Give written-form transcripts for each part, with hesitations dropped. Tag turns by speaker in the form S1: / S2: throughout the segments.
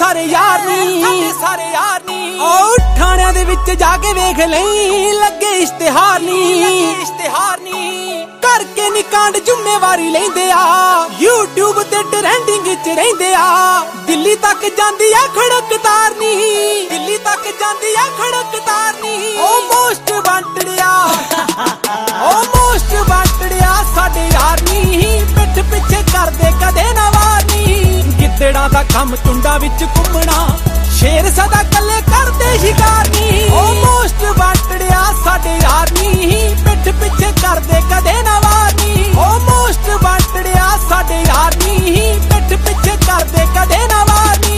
S1: सारे यार नी ओ ठाणियां दे विच जाके वेख लई लगे इश्तिहार नी करके नी कांड जुम्मेवारी लेंदे आ यूट्यूब ते ट्रेंडिंग च रहिंदे आ दिल्ली तक जांदी आ खड़कतार नी ओ मोस्ट वांटड़िया साडे यार नी पिठ पिछे करदे कदे ना वार नी गिद्दड़ां दा कम टुंडा विच घुम्मना शेर सदा कल्ले करदे शिकार नी ओ मोस्ट वांटड़िया साडे यार नी पिठ पिछे करदे कदे ना वार नी ओ मोस्ट वांटड़िया साडे यार नी पिठ पिछे करदे कदे ना वार नी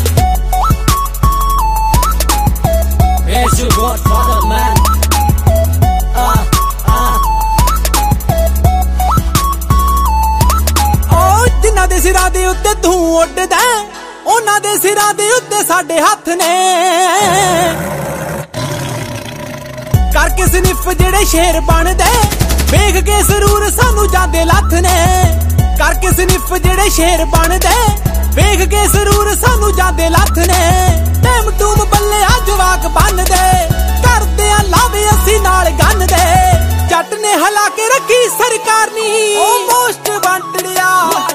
S2: It's your godfather, man.
S1: जिन्हां दे सिरां दे उत्ते तू उड्डदा उन्हां दे सिरां दे उत्ते साडे हत्थ ने करके स्निफ जेड़े शेर बनदे वेख के जरूर सानू जांदे लथ ने करके स्निफ जेड़े शेर बनदे वेख के जरूर सानू जांदे लथ ने टैम टूम बल्ले आ जवाक बनदे करदे आ लावे असी नाल गन दे जट ने हला के रखी सरकार नी ओ मोस्ट वांटड़िया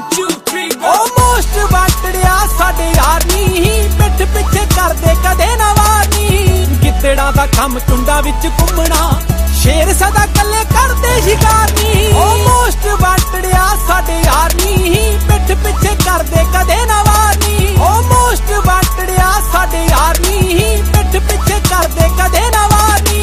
S1: साडे यार नी पिठ पिछे करदे कदे ना वार नी गिद्दड़ां दा कम टुंडा विच घुम्मना शेर सदा कल्ले करदे शिकार नी ओ मोस्ट वांटड़िया साडे यार नी पिठ पिछे करदे कदे ना वार नी ओ मोस्ट वांटड़िया साडे यार नी पिठ पिछे करदे कदे ना वार नी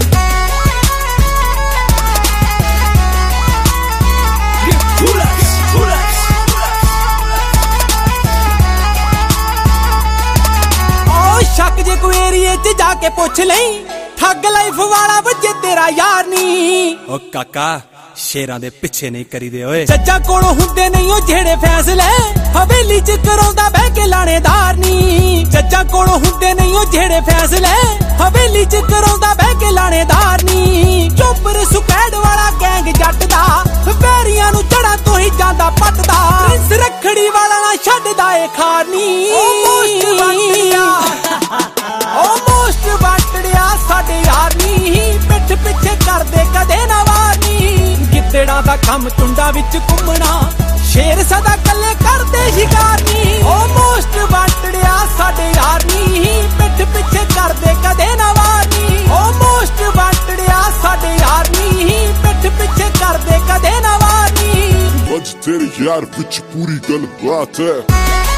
S1: शक जे कोई एरिए च जाके पुछ लई ठग लाइफ वाला बच्चे तेरा यार नी ओ काका शेरां दे पिछे नहीं करीदे ओए जज्जा कोलों हुंदे नहीं ओ जेड़े फैसले हवेली च कराउंदा बह के लाणेदार नी जज्जा कोलों हुंदे नहीं ओ जेड़े फैसले हवेली च कराउंदा बह के लाणेदार नी चोपर सुकैड वाला गैंग जट दा वैरियां नु जड़ा तो ही जांदा पटदा प्रिंस रखड़ी वाला ना छड्डदा ए खार नी मोस्ट वांटड़िया साडे यार नी पिठ पिछे करदे कदे ना वार नी गिद्दड़ां दा कम टुंडा विच घुम्मना शेर सदा कल्ले करदे शिकार नी ओ मोस्ट वांटड़िया साडे यार नी पिठ पिछे करदे कदे ना वार नी ओ मोस्ट वांटड़िया साडे यार नी पिठ पिछे करदे कदे ना वार नी
S3: अज तेरे यार विच पूरी गल बात है।